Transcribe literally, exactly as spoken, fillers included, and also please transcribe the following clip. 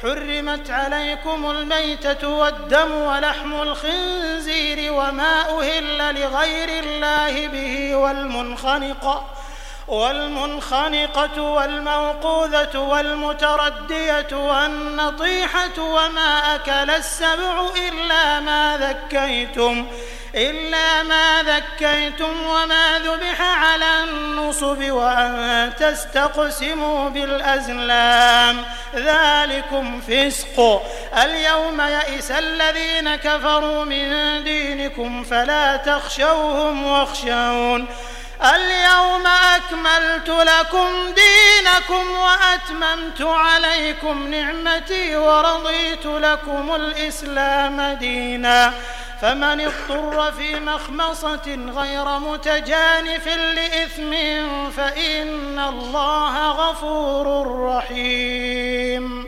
حرمت عليكم الميتة والدم ولحم الخنزير وما أهل لغير الله به والمنخنقة والمنخنقة والموقوذة والمتردية والنطيحة وما أكل السبع إلا ما ذكيتم إلا ما ذكيتم وما ذبح على النصب وأن تستقسموا بالأزلام ذلكم فسق. اليوم يئس الذين كفروا من دينكم فلا تخشوهم واخشون اليوم أكملت لكم دينكم وأتممت عليكم نعمتي ورضيت لكم الإسلام دينا فمن اضطر في مخمصة غير متجانف لإثم فإن الله غفور رحيم.